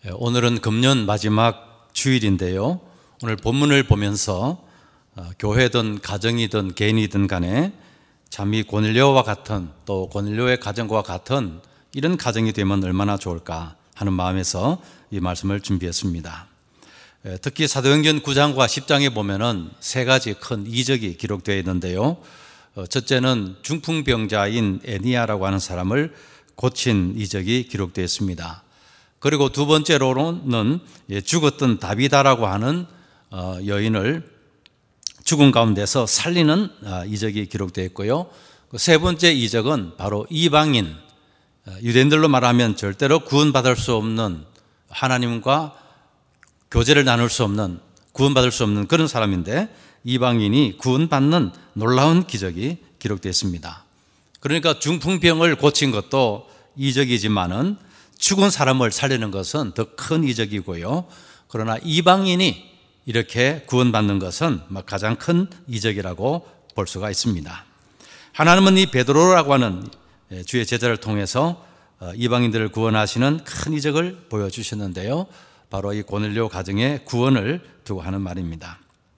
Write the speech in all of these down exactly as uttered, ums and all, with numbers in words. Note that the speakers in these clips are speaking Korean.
오늘은 금년 마지막 주일인데요. 오늘 본문을 보면서 교회든 가정이든 개인이든 간에 참 이 고넬료와 같은, 또 고넬료의 가정과 같은 이런 가정이 되면 얼마나 좋을까 하는 마음에서 이 말씀을 준비했습니다. 특히 사도행전 구 장과 십 장에 보면은 세 가지 큰 이적이 기록되어 있는데요. 첫째는 중풍병자인 에니야라고 하는 사람을 고친 이적이 기록되어 있습니다. 그리고 두 번째로는 죽었던 다비다라고 하는 여인을 죽은 가운데서 살리는 이적이 기록되어 있고요. 세 번째 이적은 바로 이방인, 유대인들로 말하면 절대로 구원받을 수 없는, 하나님과 교제를 나눌 수 없는, 구원받을 수 없는 그런 사람인데 이방인이 구원받는 놀라운 기적이 기록되어 있습니다. 그러니까 중풍병을 고친 것도 이적이지만은 죽은 사람을 살리는 것은 더 큰 이적이고요. 그러나 이방인이 이렇게 구원받는 것은 가장 큰 이적이라고 볼 수가 있습니다. 하나님은 이 베드로라고 하는 주의 제자를 통해서 이방인들을 구원하시는 큰 이적을 보여주셨는데요. 바로 이 고넬료 가정의 구원을 두고 하는 말입니다.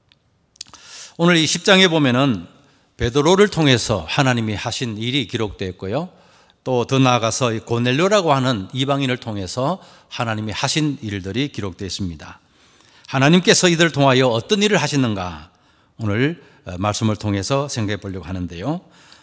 오늘 이 십 장에 보면은 베드로를 통해서 하나님이 하신 일이 기록되어 있고요. 또 더 나아가서 이 고넬료라고 하는 이방인을 통해서 하나님이 하신 일들이 기록되어 있습니다. 하나님께서 이들을 통하여 어떤 일을 하시는가 오늘 말씀을 통해서 생각해 보려고 하는데요.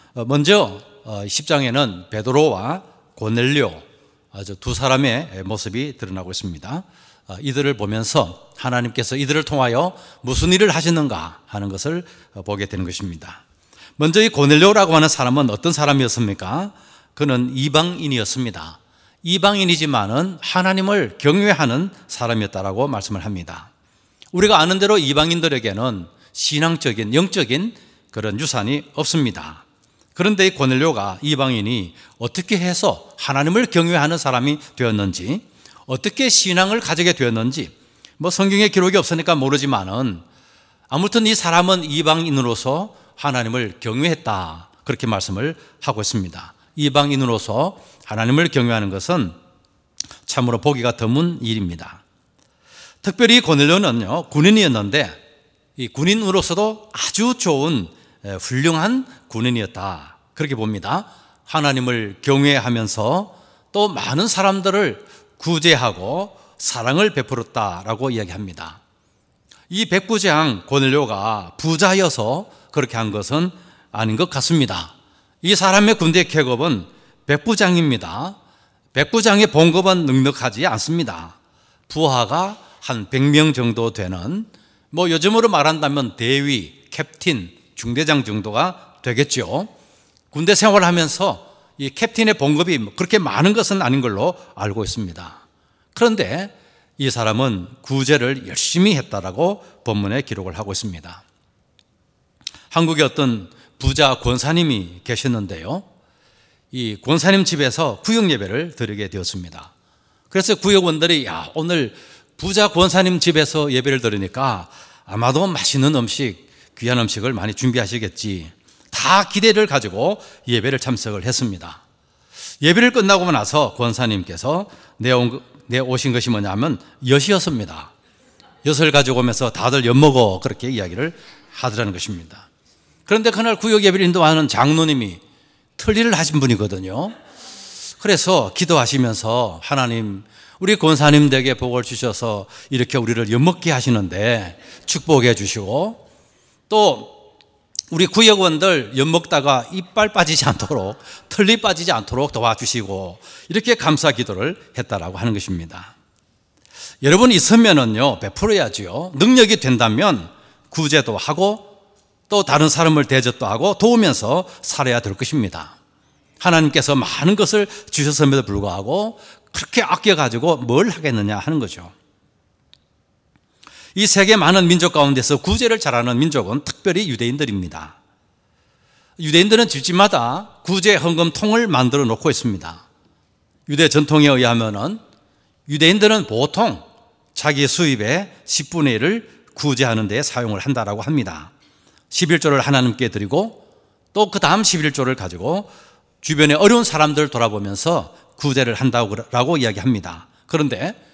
먼저 십 장에는 베드로와 고넬료 아주 두 사람의 모습이 드러나고 있습니다. 이들을 보면서 하나님께서 이들을 통하여 무슨 일을 하시는가 하는 것을 보게 되는 것입니다. 먼저 이 고넬료라고 하는 사람은 어떤 사람이었습니까? 그는 이방인이었습니다. 이방인이지만은 하나님을 경외하는 사람이었다라고 말씀을 합니다. 우리가 아는 대로 이방인들에게는 신앙적인, 영적인 그런 유산이 없습니다. 그런데 이 고넬료가, 이방인이 어떻게 해서 하나님을 경외하는 사람이 되었는지, 어떻게 신앙을 가지게 되었는지, 뭐 성경에 기록이 없으니까 모르지만은 아무튼 이 사람은 이방인으로서 하나님을 경외했다, 그렇게 말씀을 하고 있습니다. 이방인으로서 하나님을 경외하는 것은 참으로 보기가 드문 일입니다. 특별히 고넬료는요, 군인이었는데 이 군인으로서도 아주 좋은 훌륭한 군인이었다, 그렇게 봅니다. 하나님을 경외하면서 또 많은 사람들을 구제하고 사랑을 베풀었다라고 이야기합니다. 이 백부장 고넬료가 부자여서 그렇게 한 것은 아닌 것 같습니다. 이 사람의 군대 계급은 백부장입니다. 백부장의 봉급은 넉넉하지 않습니다. 부하가 한 백 명 정도 되는, 뭐 요즘으로 말한다면 대위, 캡틴, 중대장 정도가 되겠죠. 군대 생활을 하면서 이 캡틴의 봉급이 그렇게 많은 것은 아닌 걸로 알고 있습니다. 그런데 이 사람은 구제를 열심히 했다라고 본문에 기록을 하고 있습니다. 한국에 어떤 부자 권사님이 계셨는데요. 이 권사님 집에서 구역 예배를 드리게 되었습니다. 그래서 구역원들이 야, 오늘 부자 권사님 집에서 예배를 드리니까 아마도 맛있는 음식, 귀한 음식을 많이 준비하시겠지, 다 기대를 가지고 예배를 참석을 했습니다. 예배를 끝나고 나서 권사님께서 내온, 내 오신 것이 뭐냐면 엿이었습니다. 엿을 가지고 오면서 다들 엿 먹어, 그렇게 이야기를 하더라는 것입니다. 그런데 그날 구역 예배를 인도하는 장로님이 틀니를 하신 분이거든요. 그래서 기도하시면서 하나님, 우리 권사님에게 복을 주셔서 이렇게 우리를 엿먹게 하시는데 축복해 주시고, 또 우리 구역원들 엿먹다가 이빨 빠지지 않도록, 틀니 빠지지 않도록 도와주시고, 이렇게 감사 기도를 했다라고 하는 것입니다. 여러분 있으면은요, 베풀어야지요. 능력이 된다면 구제도 하고 또 다른 사람을 대접도 하고 도우면서 살아야 될 것입니다. 하나님께서 많은 것을 주셨음에도 불구하고 그렇게 아껴가지고 뭘 하겠느냐 하는 거죠. 이 세계 많은 민족 가운데서 구제를 잘하는 민족은 특별히 유대인들입니다. 유대인들은 집집마다 구제 헌금통을 만들어 놓고 있습니다. 유대 전통에 의하면은 유대인들은 보통 자기 수입의 십분의 일을 구제하는 데 사용을 한다라고 합니다. 십일조를 하나님께 드리고 또 그 다음 십일조를 가지고 주변에 어려운 사람들 돌아보면서 구제를 한다고 이야기합니다. 그런데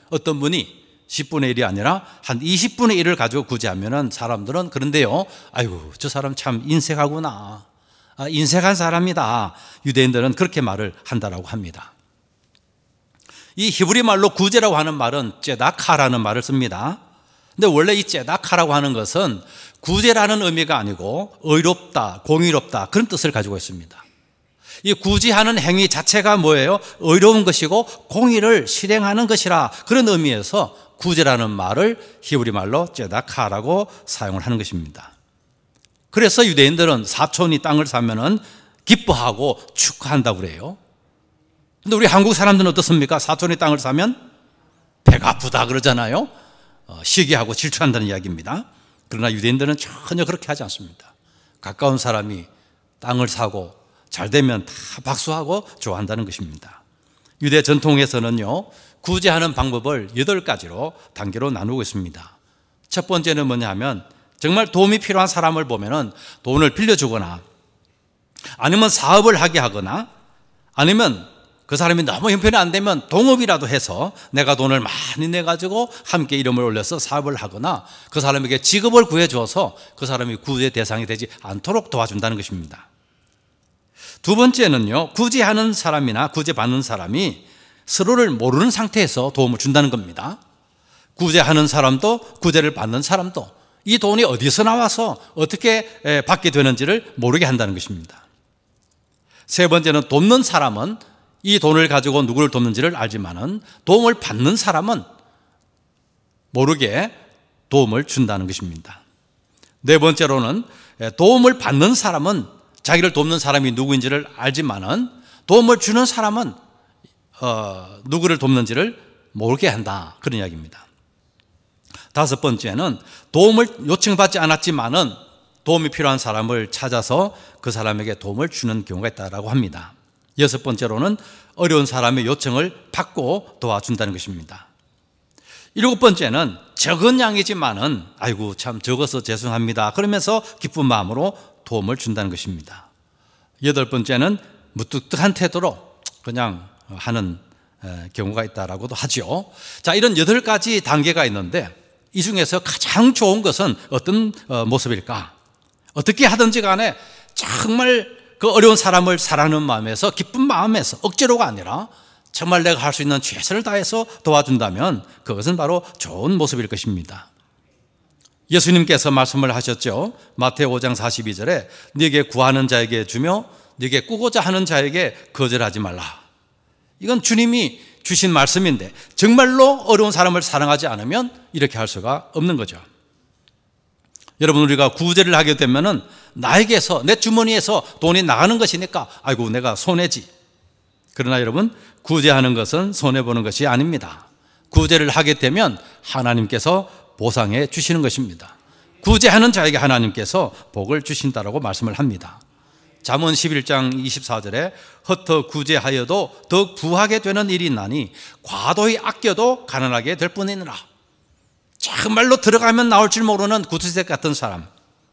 어떤 분이 십분의 일이 아니라 한 이십분의 일을 가지고 구제하면은 사람들은 그런데요, 아이고 저 사람 참 인색하구나, 아, 인색한 사람이다, 유대인들은 그렇게 말을 한다라고 합니다. 이 히브리 말로 구제라고 하는 말은 째다카라는 말을 씁니다. 근데 원래 이 째다카라고 하는 것은 구제라는 의미가 아니고 의롭다, 공의롭다 그런 뜻을 가지고 있습니다. 이 구제하는 행위 자체가 뭐예요? 의로운 것이고 공의를 실행하는 것이라, 그런 의미에서 구제라는 말을 히브리 말로 째다카라고 사용을 하는 것입니다. 그래서 유대인들은 사촌이 땅을 사면은 기뻐하고 축하한다고 그래요. 근데 우리 한국 사람들은 어떻습니까? 사촌이 땅을 사면 배가 아프다 그러잖아요. 어, 시기하고 질투한다는 이야기입니다. 그러나 유대인들은 전혀 그렇게 하지 않습니다. 가까운 사람이 땅을 사고 잘 되면 다 박수하고 좋아한다는 것입니다. 유대 전통에서는요, 구제하는 방법을 여덟 가지로 단계로 나누고 있습니다. 첫 번째는 뭐냐 하면, 정말 도움이 필요한 사람을 보면은 돈을 빌려주거나 아니면 사업을 하게 하거나 아니면 그 사람이 너무 형편이 안 되면 동업이라도 해서 내가 돈을 많이 내가지고 함께 이름을 올려서 사업을 하거나 그 사람에게 직업을 구해줘서 그 사람이 구제 대상이 되지 않도록 도와준다는 것입니다. 두 번째는요, 구제하는 사람이나 구제받는 사람이 서로를 모르는 상태에서 도움을 준다는 겁니다. 구제하는 사람도 구제를 받는 사람도 이 돈이 어디서 나와서 어떻게 받게 되는지를 모르게 한다는 것입니다. 세 번째는 돕는 사람은 이 돈을 가지고 누구를 돕는지를 알지만은 도움을 받는 사람은 모르게 도움을 준다는 것입니다. 네 번째로는 도움을 받는 사람은 자기를 돕는 사람이 누구인지를 알지만은 도움을 주는 사람은 어, 누구를 돕는지를 모르게 한다, 그런 이야기입니다. 다섯 번째는 도움을 요청받지 않았지만은 도움이 필요한 사람을 찾아서 그 사람에게 도움을 주는 경우가 있다고 합니다. 여섯 번째로는 어려운 사람의 요청을 받고 도와준다는 것입니다. 일곱 번째는 적은 양이지만은 아이고 참 적어서 죄송합니다 그러면서 기쁜 마음으로 도움을 준다는 것입니다. 여덟 번째는 무뚝뚝한 태도로 그냥 하는 경우가 있다라고도 하죠. 자, 이런 여덟 가지 단계가 있는데 이 중에서 가장 좋은 것은 어떤 모습일까? 어떻게 하든지 간에 정말 그 어려운 사람을 사랑하는 마음에서, 기쁜 마음에서, 억지로가 아니라 정말 내가 할 수 있는 최선을 다해서 도와준다면 그것은 바로 좋은 모습일 것입니다. 예수님께서 말씀을 하셨죠. 마태오 장 사십이 절에 네게 구하는 자에게 주며 네게 꾸고자 하는 자에게 거절하지 말라. 이건 주님이 주신 말씀인데 정말로 어려운 사람을 사랑하지 않으면 이렇게 할 수가 없는 거죠. 여러분, 우리가 구제를 하게 되면은 나에게서, 내 주머니에서 돈이 나가는 것이니까 아이고 내가 손해지. 그러나 여러분, 구제하는 것은 손해보는 것이 아닙니다. 구제를 하게 되면 하나님께서 보상해 주시는 것입니다. 구제하는 자에게 하나님께서 복을 주신다라고 말씀을 합니다. 잠언 십일 장 이십사 절에 흩어 구제하여도 더욱 부하게 되는 일이 있나니 과도히 아껴도 가난하게 될 뿐이니라. 정말로 들어가면 나올 줄 모르는 구두쇠 같은 사람.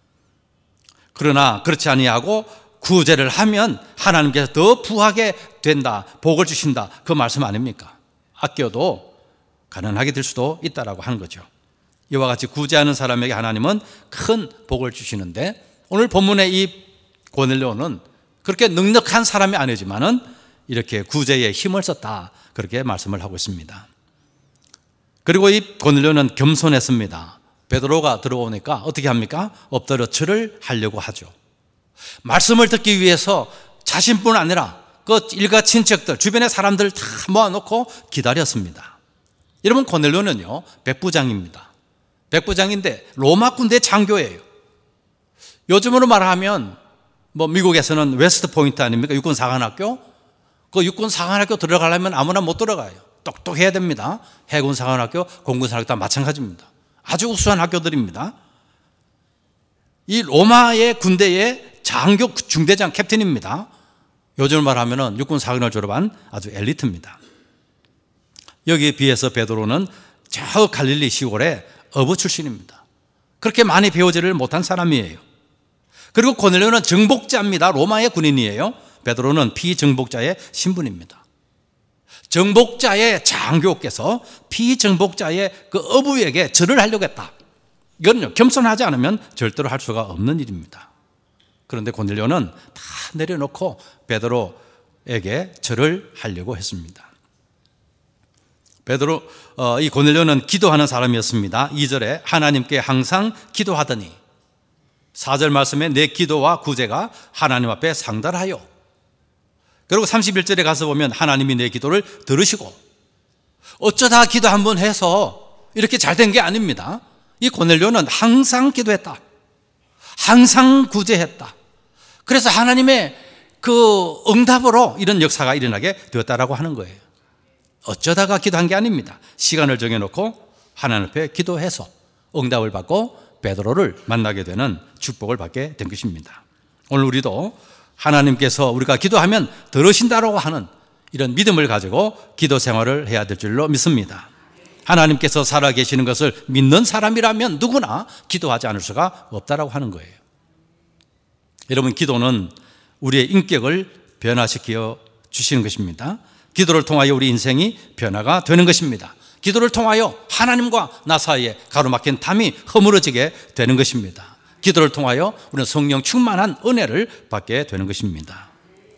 그러나 그렇지 아니하고 구제를 하면 하나님께서 더 부하게 된다, 복을 주신다, 그 말씀 아닙니까? 아껴도 가난하게 될 수도 있다라고 하는 거죠. 이와 같이 구제하는 사람에게 하나님은 큰 복을 주시는데, 오늘 본문의 이 고넬료는 그렇게 넉넉한 사람이 아니지만은 이렇게 구제에 힘을 썼다, 그렇게 말씀을 하고 있습니다. 그리고 이 고넬료는 겸손했습니다. 베드로가 들어오니까 어떻게 합니까? 엎드려 절을 하려고 하죠. 말씀을 듣기 위해서 자신뿐 아니라 그 일가 친척들, 주변의 사람들 다 모아놓고 기다렸습니다. 여러분, 고넬료는요 백부장입니다. 백부장인데 로마 군대 장교예요. 요즘으로 말하면 뭐 미국에서는 웨스트 포인트 아닙니까? 육군 사관학교. 그 육군 사관학교 들어가려면 아무나 못 들어가요. 똑똑해야 됩니다. 해군 사관학교, 공군 사관학교 다 마찬가지입니다. 아주 우수한 학교들입니다. 이 로마의 군대의 장교 중대장 캡틴입니다. 요즘 말하면 육군 사관을 졸업한 아주 엘리트입니다. 여기에 비해서 베드로는 저 갈릴리 시골의 어부 출신입니다. 그렇게 많이 배우지를 못한 사람이에요. 그리고 고넬료는 정복자입니다. 로마의 군인이에요. 베드로는 피정복자의 신분입니다. 정복자의 장교께서 피정복자의 그 어부에게 절을 하려고 했다. 이건 겸손하지 않으면 절대로 할 수가 없는 일입니다. 그런데 고넬료는 다 내려놓고 베드로에게 절을 하려고 했습니다. 베드로, 어, 이 고넬료는 기도하는 사람이었습니다. 이 절에 하나님께 항상 기도하더니, 사 절 말씀에 내 기도와 구제가 하나님 앞에 상달하여, 그리고 삼십일 절에 가서 보면 하나님이 내 기도를 들으시고, 어쩌다 기도 한번 해서 이렇게 잘 된 게 아닙니다. 이 고넬료는 항상 기도했다. 항상 구제했다. 그래서 하나님의 그 응답으로 이런 역사가 일어나게 되었다라고 하는 거예요. 어쩌다가 기도한 게 아닙니다. 시간을 정해놓고 하나님 앞에 기도해서 응답을 받고 베드로를 만나게 되는 축복을 받게 된 것입니다. 오늘 우리도 하나님께서 우리가 기도하면 들으신다라고 하는 이런 믿음을 가지고 기도 생활을 해야 될 줄로 믿습니다. 하나님께서 살아계시는 것을 믿는 사람이라면 누구나 기도하지 않을 수가 없다라고 하는 거예요. 여러분, 기도는 우리의 인격을 변화시켜 주시는 것입니다. 기도를 통하여 우리 인생이 변화가 되는 것입니다. 기도를 통하여 하나님과 나 사이에 가로막힌 담이 허물어지게 되는 것입니다. 기도를 통하여 우리는 성령 충만한 은혜를 받게 되는 것입니다.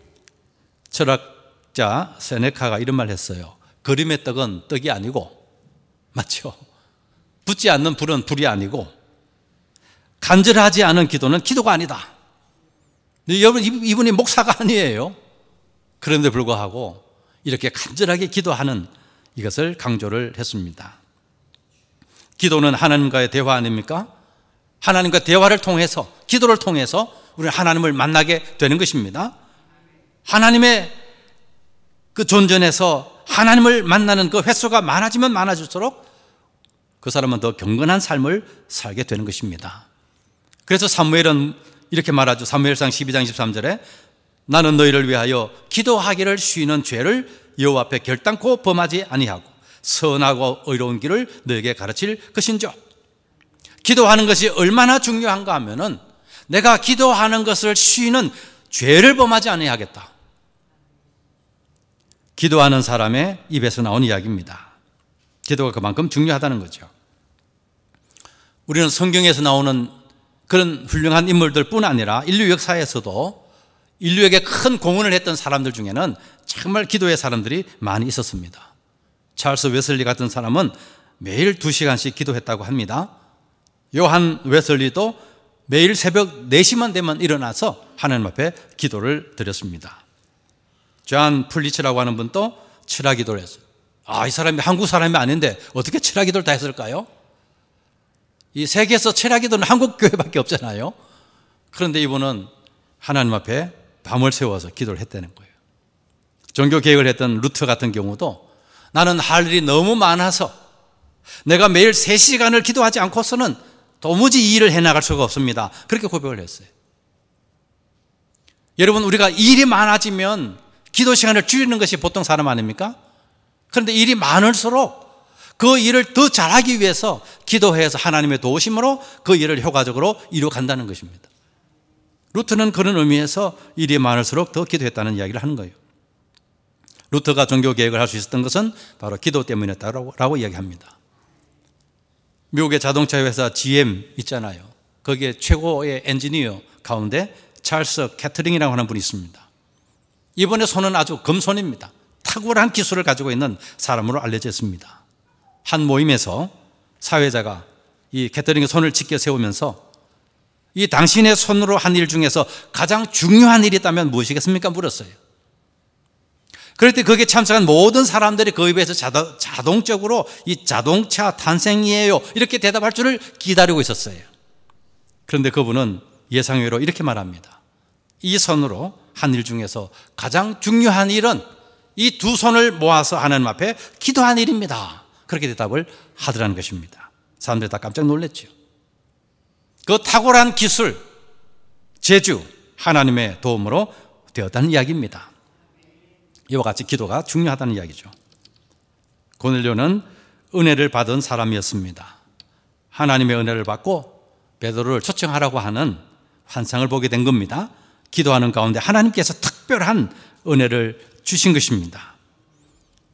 철학자 세네카가 이런 말 했어요. 그림의 떡은 떡이 아니고, 맞죠? 붙지 않는 불은 불이 아니고, 간절하지 않은 기도는 기도가 아니다. 여러분, 이분이 목사가 아니에요. 그런데 불구하고 이렇게 간절하게 기도하는 이것을 강조를 했습니다. 기도는 하나님과의 대화 아닙니까? 하나님과 대화를 통해서, 기도를 통해서 우리는 하나님을 만나게 되는 것입니다. 하나님의 그 존전에서 하나님을 만나는 그 횟수가 많아지면 많아질수록 그 사람은 더 경건한 삶을 살게 되는 것입니다. 그래서 사무엘은 이렇게 말하죠. 사무엘상 십이 장 십삼 절에 나는 너희를 위하여 기도하기를 쉬는 죄를 여호와 앞에 결단코 범하지 아니하고 선하고 의로운 길을 너에게 가르칠 것인즉. 기도하는 것이 얼마나 중요한가 하면은 내가 기도하는 것을 쉬는 죄를 범하지 아니하겠다. 기도하는 사람의 입에서 나온 이야기입니다. 기도가 그만큼 중요하다는 거죠. 우리는 성경에서 나오는 그런 훌륭한 인물들뿐 아니라 인류 역사에서도 인류에게 큰 공헌을 했던 사람들 중에는 정말 기도의 사람들이 많이 있었습니다. 찰스 웨슬리 같은 사람은 매일 두 시간씩 기도했다고 합니다. 요한 웨슬리도 매일 새벽 네 시만 되면 일어나서 하나님 앞에 기도를 드렸습니다. 존 풀리츠라고 하는 분도 칠화 기도를 했어요. 아, 이 사람이 한국 사람이 아닌데 어떻게 칠화 기도를 다 했을까요? 이 세계에서 칠화 기도는 한국 교회밖에 없잖아요. 그런데 이분은 하나님 앞에 밤을 새워서 기도를 했다는 거예요. 종교 개혁을 했던 루터 같은 경우도 나는 할 일이 너무 많아서 내가 매일 세 시간을 기도하지 않고서는 도무지 이 일을 해나갈 수가 없습니다. 그렇게 고백을 했어요. 여러분, 우리가 일이 많아지면 기도 시간을 줄이는 것이 보통 사람 아닙니까? 그런데 일이 많을수록 그 일을 더 잘하기 위해서 기도해서 하나님의 도우심으로 그 일을 효과적으로 이루어간다는 것입니다. 루터는 그런 의미에서 일이 많을수록 더 기도했다는 이야기를 하는 거예요. 루터가 종교 개혁을 할 수 있었던 것은 바로 기도 때문이었다고 이야기합니다. 미국의 자동차 회사 지엠 있잖아요. 거기에 최고의 엔지니어 가운데 찰스 캐터링이라고 하는 분이 있습니다. 이분의 손은 아주 금손입니다. 탁월한 기술을 가지고 있는 사람으로 알려져 있습니다. 한 모임에서 사회자가 이 캐터링의 손을 지켜 세우면서 이 당신의 손으로 한 일 중에서 가장 중요한 일이 있다면 무엇이겠습니까? 물었어요. 그럴 때 거기에 참석한 모든 사람들이 그 입에서 자동적으로 이 자동차 탄생이에요 이렇게 대답할 줄을 기다리고 있었어요. 그런데 그분은 예상외로 이렇게 말합니다. 이 손으로 한 일 중에서 가장 중요한 일은 이 두 손을 모아서 하나님 앞에 기도한 일입니다. 그렇게 대답을 하더라는 것입니다. 사람들이 다 깜짝 놀랐죠. 그 탁월한 기술, 재주, 하나님의 도움으로 되었다는 이야기입니다. 이와 같이 기도가 중요하다는 이야기죠. 고넬료는 은혜를 받은 사람이었습니다. 하나님의 은혜를 받고 베드로를 초청하라고 하는 환상을 보게 된 겁니다. 기도하는 가운데 하나님께서 특별한 은혜를 주신 것입니다.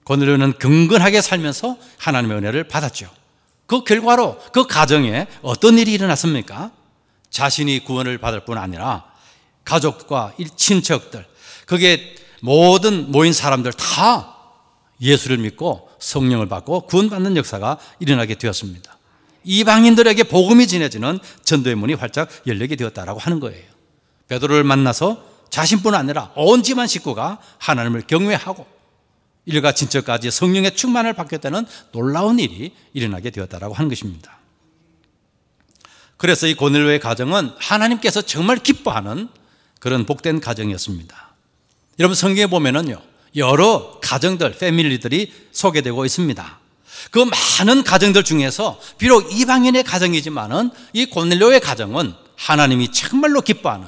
고넬료는 경건하게 살면서 하나님의 은혜를 받았죠. 그 결과로 그 가정에 어떤 일이 일어났습니까? 자신이 구원을 받을 뿐 아니라 가족과 친척들, 그게 모든 모인 사람들 다 예수를 믿고 성령을 받고 구원받는 역사가 일어나게 되었습니다. 이방인들에게 복음이 전해지는 전도의 문이 활짝 열리게 되었다라고 하는 거예요. 베드로를 만나서 자신뿐 아니라 온 집안 식구가 하나님을 경외하고 일가 친척까지 성령의 충만을 받게 되는 놀라운 일이 일어나게 되었다라고 하는 것입니다. 그래서 이 고넬료의 가정은 하나님께서 정말 기뻐하는 그런 복된 가정이었습니다. 여러분 성경에 보면은요, 여러 가정들, 패밀리들이 소개되고 있습니다. 그 많은 가정들 중에서 비록 이방인의 가정이지만은 이 고넬료의 가정은 하나님이 정말로 기뻐하는,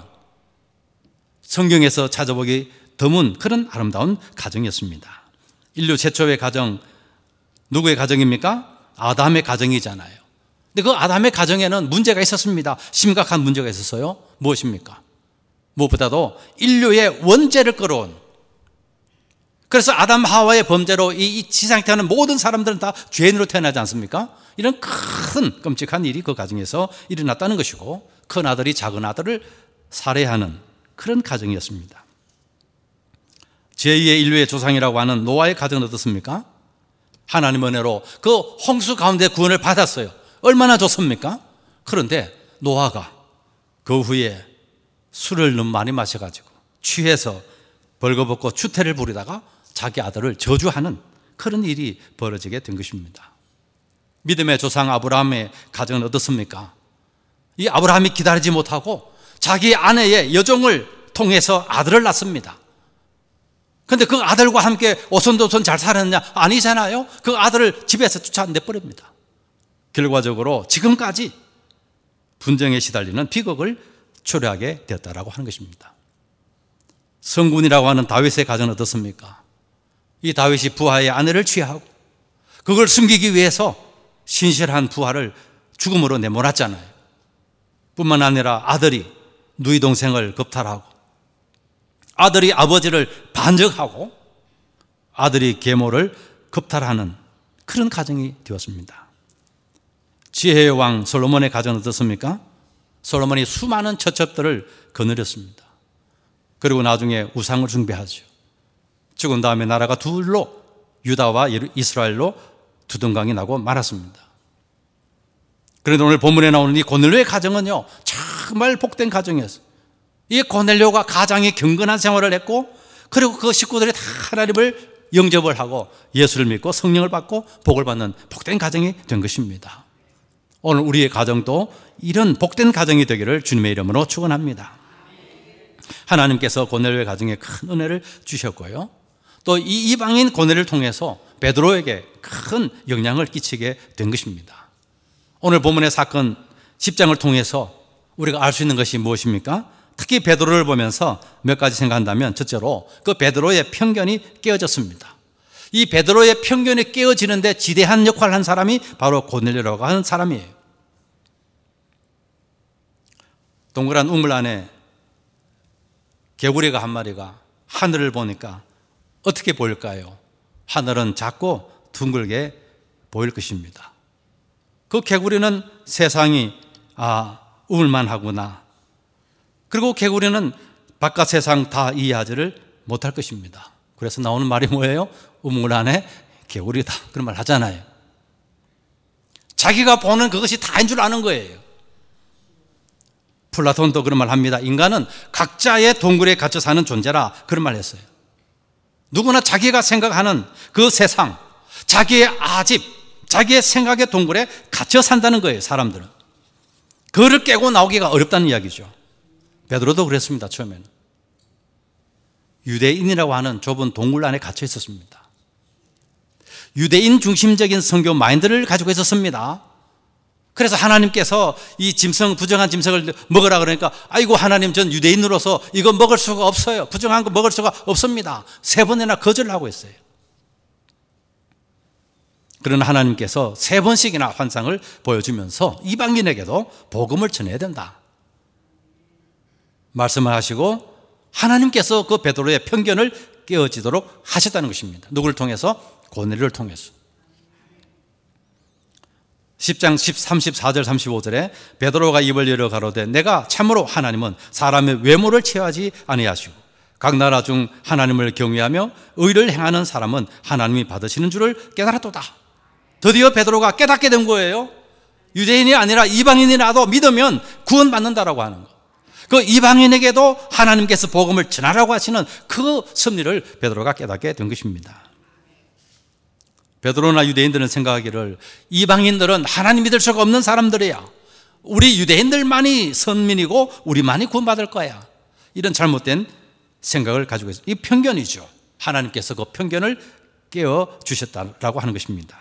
성경에서 찾아보기 드문 그런 아름다운 가정이었습니다. 인류 최초의 가정, 누구의 가정입니까? 아담의 가정이잖아요. 근데 그 아담의 가정에는 문제가 있었습니다. 심각한 문제가 있었어요. 무엇입니까? 무엇보다도 인류의 원죄를 끌어온, 그래서 아담 하와의 범죄로 이 지상에 태어난 모든 사람들은 다 죄인으로 태어나지 않습니까? 이런 큰 끔찍한 일이 그 가정에서 일어났다는 것이고, 큰 아들이 작은 아들을 살해하는 그런 가정이었습니다. 제이의 인류의 조상이라고 하는 노아의 가정은 어떻습니까? 하나님 은혜로 그 홍수 가운데 구원을 받았어요. 얼마나 좋습니까? 그런데 노아가 그 후에 술을 너무 많이 마셔가지고 취해서 벌거벗고 추태를 부리다가 자기 아들을 저주하는 그런 일이 벌어지게 된 것입니다. 믿음의 조상 아브라함의 가정은 어떻습니까? 이 아브라함이 기다리지 못하고 자기 아내의 여종을 통해서 아들을 낳습니다. 그런데 그 아들과 함께 오손도손 잘 살았느냐? 아니잖아요. 그 아들을 집에서 쫓아내버립니다. 결과적으로 지금까지 분쟁에 시달리는 비극을 초래하게 되었다라고 하는 것입니다. 성군이라고 하는 다윗의 가정은 어떻습니까? 이 다윗이 부하의 아내를 취하고 그걸 숨기기 위해서 신실한 부하를 죽음으로 내몰았잖아요. 뿐만 아니라 아들이 누이 동생을 겁탈하고 아들이 아버지를 반역하고 아들이 계모를 겁탈하는 그런 가정이 되었습니다. 지혜의 왕 솔로몬의 가정은 어떻습니까? 솔로몬이 수많은 처첩들을 거느렸습니다. 그리고 나중에 우상을 숭배하죠. 죽은 다음에 나라가 둘로, 유다와 이스라엘로 두둥강이 나고 말았습니다. 그런데 오늘 본문에 나오는 이 고넬료의 가정은요, 정말 복된 가정이었어요. 이 고넬료가 가장이 경건한 생활을 했고, 그리고 그 식구들이 다 하나님을 영접을 하고 예수를 믿고 성령을 받고 복을 받는 복된 가정이 된 것입니다. 오늘 우리의 가정도 이런 복된 가정이 되기를 주님의 이름으로 축원합니다. 하나님께서 고넬료의 가정에 큰 은혜를 주셨고요, 또 이 이방인 고넬료를 통해서 베드로에게 큰 영향을 끼치게 된 것입니다. 오늘 본문의 사건 십 장을 통해서 우리가 알 수 있는 것이 무엇입니까? 특히 베드로를 보면서 몇 가지 생각한다면, 첫째로 그 베드로의 편견이 깨어졌습니다. 이 베드로의 편견이 깨어지는데 지대한 역할을 한 사람이 바로 고넬료라고 하는 사람이에요. 동그란 우물 안에 개구리가 한 마리가 하늘을 보니까 어떻게 보일까요? 하늘은 작고 둥글게 보일 것입니다. 그 개구리는 세상이 아 우물만 하구나, 그리고 개구리는 바깥 세상 다 이해하지를 못할 것입니다. 그래서 나오는 말이 뭐예요? 우물 안에 개구리다, 그런 말 하잖아요. 자기가 보는 그것이 다인 줄 아는 거예요. 플라톤도 그런 말 합니다. 인간은 각자의 동굴에 갇혀 사는 존재라, 그런 말 했어요. 누구나 자기가 생각하는 그 세상, 자기의 아집, 자기의 생각의 동굴에 갇혀 산다는 거예요. 사람들은 그를 깨고 나오기가 어렵다는 이야기죠. 베드로도 그랬습니다. 처음에는 유대인이라고 하는 좁은 동굴 안에 갇혀 있었습니다. 유대인 중심적인 선교 마인드를 가지고 있었습니다. 그래서 하나님께서 이 짐승, 부정한 짐승을 먹으라 그러니까, 아이고 하나님, 전 유대인으로서 이거 먹을 수가 없어요. 부정한 거 먹을 수가 없습니다. 세 번이나 거절을 하고 있어요. 그러나 하나님께서 세 번씩이나 환상을 보여주면서 이방인에게도 복음을 전해야 된다 말씀을 하시고, 하나님께서 그 베드로의 편견을 깨어지도록 하셨다는 것입니다. 누구를 통해서? 고넬료를 통해서. 십 장 삼십사 절 삼십오 절에 베드로가 입을 열어 가로되 내가 참으로 하나님은 사람의 외모를 취하지 아니하시고 각 나라 중 하나님을 경외하며 의를 행하는 사람은 하나님이 받으시는 줄을 깨달았도다. 드디어 베드로가 깨닫게 된 거예요. 유대인이 아니라 이방인이라도 믿으면 구원받는다라고 하는 거. 그 이방인에게도 하나님께서 복음을 전하라고 하시는 그 섭리를 베드로가 깨닫게 된 것입니다. 베드로나 유대인들은 생각하기를 이방인들은 하나님 믿을 수가 없는 사람들이야. 우리 유대인들만이 선민이고 우리만이 구원받을 거야. 이런 잘못된 생각을 가지고 있어요. 이 편견이죠. 하나님께서 그 편견을 깨워 주셨다라고 하는 것입니다.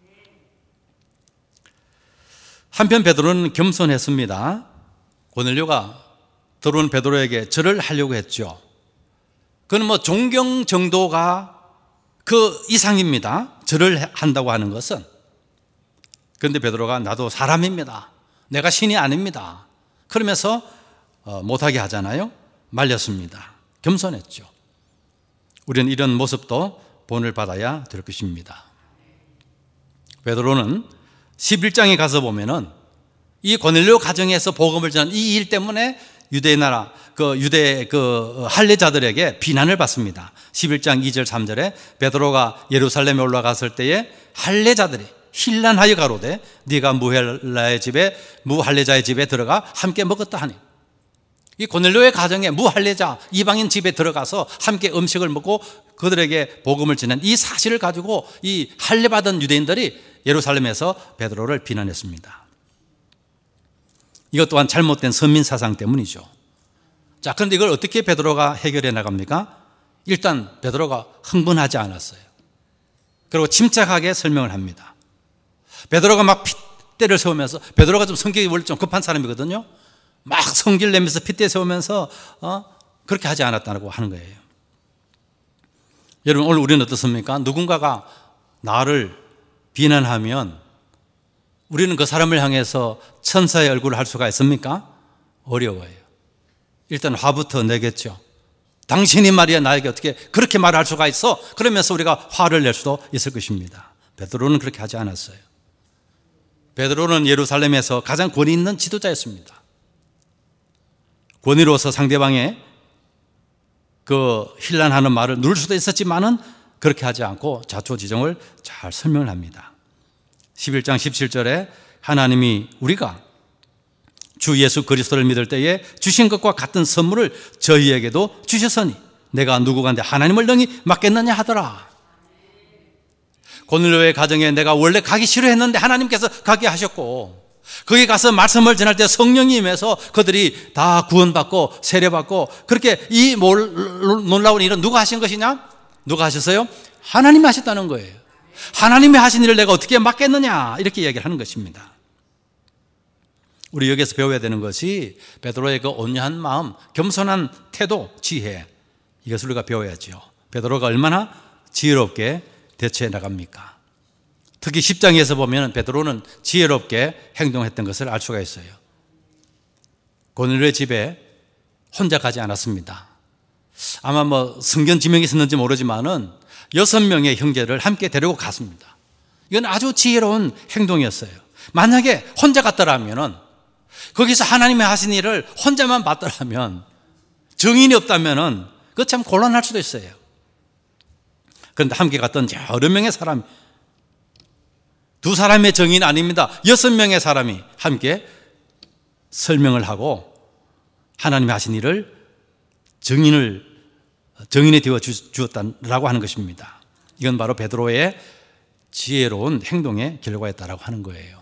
한편 베드로는 겸손했습니다. 고넬료가 들어온 베드로에게 절을 하려고 했죠. 그건 뭐 존경 정도가 그 이상입니다. 절을 한다고 하는 것은. 그런데 베드로가 나도 사람입니다. 내가 신이 아닙니다. 그러면서 못하게 하잖아요. 말렸습니다. 겸손했죠. 우리는 이런 모습도 본을 받아야 될 것입니다. 베드로는 십일 장에 가서 보면은 이 고넬료 가정에서 복음을 전한 이 일 때문에 유대 나라 그 유대 그 할례자들에게 비난을 받습니다. 십일 장 이 절 삼 절에 베드로가 예루살렘에 올라갔을 때에 할례자들이 힐난하여 가로되 네가 무할라의 집에 무할례자의 집에 들어가 함께 먹었다 하니, 이 고넬료의 가정에 무할례자 이방인 집에 들어가서 함께 음식을 먹고 그들에게 복음을 전한 이 사실을 가지고 이 할례받은 유대인들이 예루살렘에서 베드로를 비난했습니다. 이것 또한 잘못된 선민 사상 때문이죠. 자, 그런데 이걸 어떻게 베드로가 해결해 나갑니까? 일단 베드로가 흥분하지 않았어요. 그리고 침착하게 설명을 합니다. 베드로가 막 핏대를 세우면서, 베드로가 좀 성격이 원래 좀 급한 사람이거든요. 막 성질 내면서 핏대 세우면서 어? 그렇게 하지 않았다고 하는 거예요. 여러분, 오늘 우리는 어떻습니까? 누군가가 나를 비난하면 우리는 그 사람을 향해서 천사의 얼굴을 할 수가 있습니까? 어려워요. 일단 화부터 내겠죠. 당신이 말이야 나에게 어떻게 그렇게 말할 수가 있어? 그러면서 우리가 화를 낼 수도 있을 것입니다. 베드로는 그렇게 하지 않았어요. 베드로는 예루살렘에서 가장 권위 있는 지도자였습니다. 권위로서 상대방의 그 힐난하는 말을 누를 수도 있었지만은 그렇게 하지 않고 자초지종을 잘 설명을 합니다. 십일 장 십칠 절에 하나님이 우리가 주 예수 그리스도를 믿을 때에 주신 것과 같은 선물을 저희에게도 주셨으니 내가 누구간데 하나님을 능히 맡겠느냐 하더라. 고넬료의 가정에 내가 원래 가기 싫어했는데 하나님께서 가게 하셨고, 거기 가서 말씀을 전할 때 성령이 임해서 그들이 다 구원받고 세례받고, 그렇게 이 놀라운 일은 누가 하신 것이냐? 누가 하셨어요? 하나님이 하셨다는 거예요. 하나님이 하신 일을 내가 어떻게 맡겠느냐, 이렇게 얘기를 하는 것입니다. 우리 여기서 배워야 되는 것이 베드로의 그 온유한 마음, 겸손한 태도, 지혜, 이것을 우리가 배워야죠. 베드로가 얼마나 지혜롭게 대처해 나갑니까? 특히 십 장에서 보면 베드로는 지혜롭게 행동했던 것을 알 수가 있어요. 고넬료의 집에 혼자 가지 않았습니다. 아마 뭐 성견 지명이 있었는지 모르지만은 여섯 명의 형제를 함께 데리고 갔습니다. 이건 아주 지혜로운 행동이었어요. 만약에 혼자 갔더라면은, 거기서 하나님이 하신 일을 혼자만 봤더라면, 증인이 없다면은 그거 참 곤란할 수도 있어요. 그런데 함께 갔던 여러 명의 사람, 두 사람의 증인 아닙니다. 여섯 명의 사람이 함께 설명을 하고 하나님이 하신 일을 증인을 증인이 되어 주었다라고 하는 것입니다. 이건 바로 베드로의 지혜로운 행동의 결과였다라고 하는 거예요.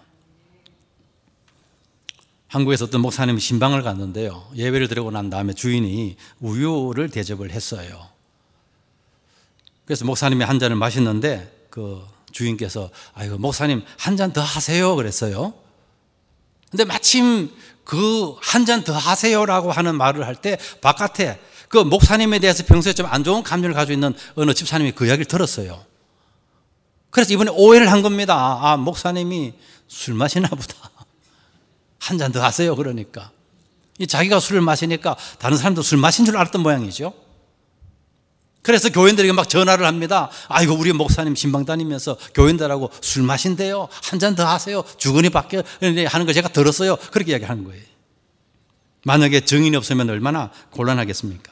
한국에서 어떤 목사님이 신방을 갔는데요, 예배를 드리고 난 다음에 주인이 우유를 대접을 했어요. 그래서 목사님이 한 잔을 마셨는데 그 주인께서 아이고 목사님 한 잔 더 하세요 그랬어요. 근데 마침 그 한 잔 더 하세요라고 하는 말을 할 때 바깥에 그 목사님에 대해서 평소에 좀 안 좋은 감정을 가지고 있는 어느 집사님이 그 이야기를 들었어요. 그래서 이번에 오해를 한 겁니다. 아, 목사님이 술 마시나 보다. 한 잔 더 하세요 그러니까. 이 자기가 술을 마시니까 다른 사람도 술 마신 줄 알았던 모양이죠. 그래서 교인들에게 막 전화를 합니다. 아이고 우리 목사님 신방 다니면서 교인들하고 술 마신대요. 한 잔 더 하세요. 주거니 밖에 하는 거 제가 들었어요. 그렇게 이야기하는 거예요. 만약에 증인이 없으면 얼마나 곤란하겠습니까?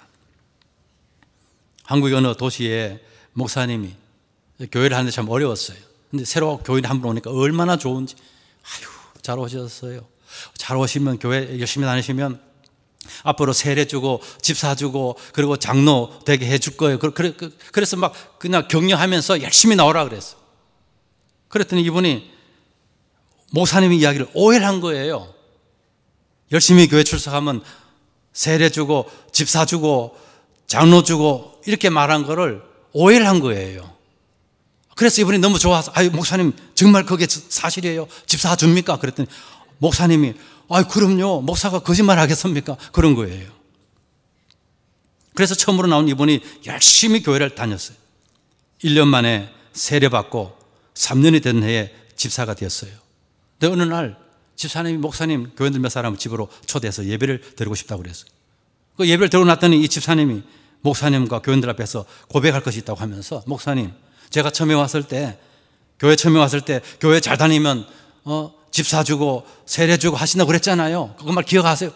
한국의 어느 도시에 목사님이 교회를 하는데 참 어려웠어요. 근데 새로 교인이 한 분 오니까 얼마나 좋은지. 아유 잘 오셨어요. 잘 오시면 교회 열심히 다니시면 앞으로 세례 주고 집 사주고 그리고 장로 되게 해줄 거예요. 그래서 막 그냥 격려하면서 열심히 나오라 그랬어. 그랬더니 이분이 목사님의 이야기를 오해를 한 거예요. 열심히 교회 출석하면 세례 주고 집 사주고 장로 주고 이렇게 말한 거를 오해를 한 거예요. 그래서 이분이 너무 좋아서 아유 목사님 정말 그게 사실이에요? 집 사줍니까? 그랬더니 목사님이 아유 그럼요. 목사가 거짓말 하겠습니까? 그런 거예요. 그래서 처음으로 나온 이분이 열심히 교회를 다녔어요. 일 년 만에 세례받고 삼 년이 된 해에 집사가 되었어요. 근데 어느 날 집사님이 목사님 교인들 몇 사람을 집으로 초대해서 예배를 드리고 싶다고 그랬어요. 그 예배를 드리고 났더니 이 집사님이 목사님과 교인들 앞에서 고백할 것이 있다고 하면서 목사님 제가 처음에 왔을 때 교회 처음에 왔을 때 교회 잘 다니면 어, 집 사주고 세례 주고 하신다고 그랬잖아요. 그거 말 기억하세요?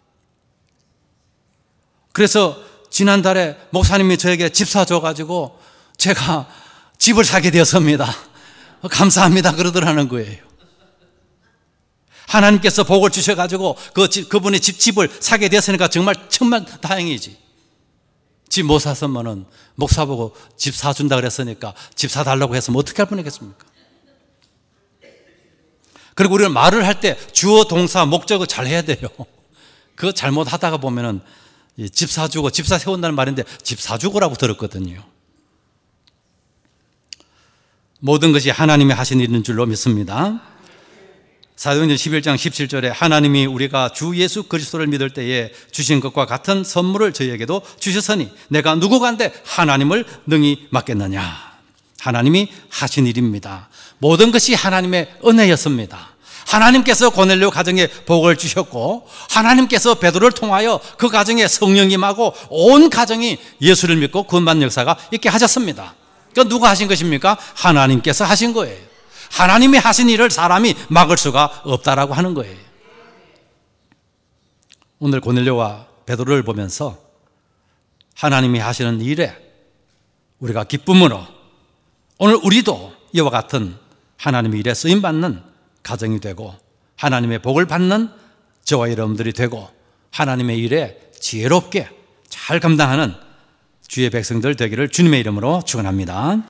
그래서 지난달에 목사님이 저에게 집 사줘가지고 제가 집을 사게 되었습니다. 감사합니다. 그러더라는 거예요. 하나님께서 복을 주셔가지고 그 집, 그분의 집, 집을 사게 되었으니까 정말 천만 다행이지. 집 못 샀으면은 목사 보고 집 사준다 그랬으니까 집 사달라고 했으면 어떻게 할 뻔했겠습니까? 그리고 우리는 말을 할 때 주어, 동사, 목적을 잘 해야 돼요. 그거 잘못하다가 보면은 집 사주고 집 사 세운다는 말인데 집 사주고라고 들었거든요. 모든 것이 하나님이 하신 일인 줄로 믿습니다. 사도행전 십일 장 십칠 절에 하나님이 우리가 주 예수 그리스도를 믿을 때에 주신 것과 같은 선물을 저희에게도 주셨으니 내가 누구간데 하나님을 능히 맡겠느냐. 하나님이 하신 일입니다. 모든 것이 하나님의 은혜였습니다. 하나님께서 고넬료 가정에 복을 주셨고 하나님께서 베드로를 통하여 그 가정에 성령 임하고 온 가정이 예수를 믿고 구원받는 역사가 있게 하셨습니다. 그건 누가 하신 것입니까? 하나님께서 하신 거예요. 하나님이 하신 일을 사람이 막을 수가 없다라고 하는 거예요. 오늘 고넬료와 베드로를 보면서 하나님이 하시는 일에 우리가 기쁨으로 오늘 우리도 이와 같은 하나님의 일에 쓰임받는 가정이 되고 하나님의 복을 받는 저와 여러분들이 되고 하나님의 일에 지혜롭게 잘 감당하는 주의 백성들 되기를 주님의 이름으로 축원합니다.